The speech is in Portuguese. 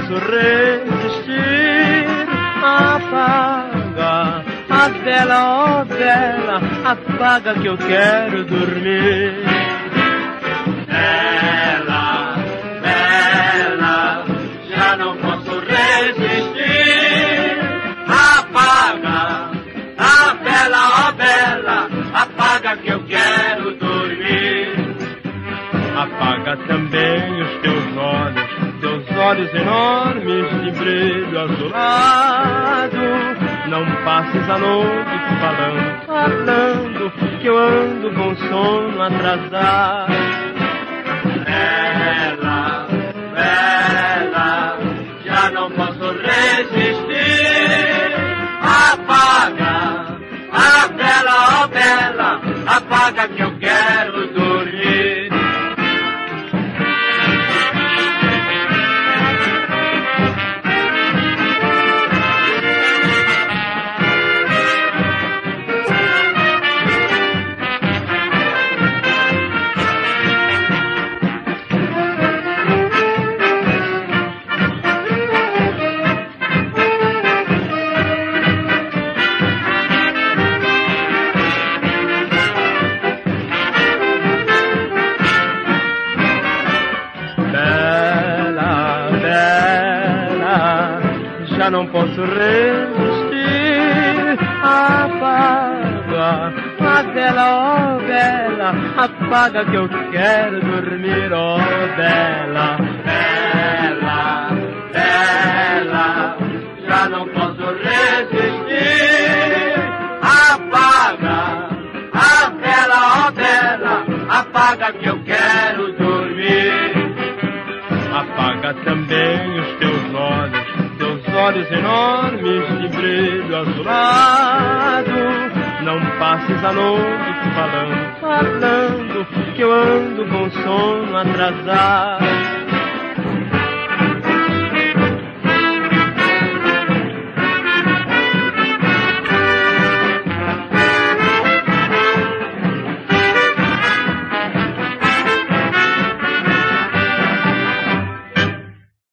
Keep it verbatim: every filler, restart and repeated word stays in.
posso resistir. Apaga a vela, ó vela, apaga que eu quero dormir. Vela, vela, já não posso resistir. Apaga a vela, ó vela, apaga que eu quero dormir. Apaga também os teus olhos, teus olhos enormes de brilho azulado. Não passes a noite falando, falando, que eu ando com sono atrasado. Vela, vela, já não posso resistir. Apaga a vela, ó vela, apaga que eu quero dormir. Já não posso resistir. Apaga a vela, ó vela, apaga que eu quero dormir, ó vela, vela, vela, já não posso resistir. Apaga a vela, ó vela, apaga que eu quero dormir. Apaga também os teus olhos, teus olhos enormes de brilho azulado. Não passes a noite falando, falando, que eu ando com sono atrasado.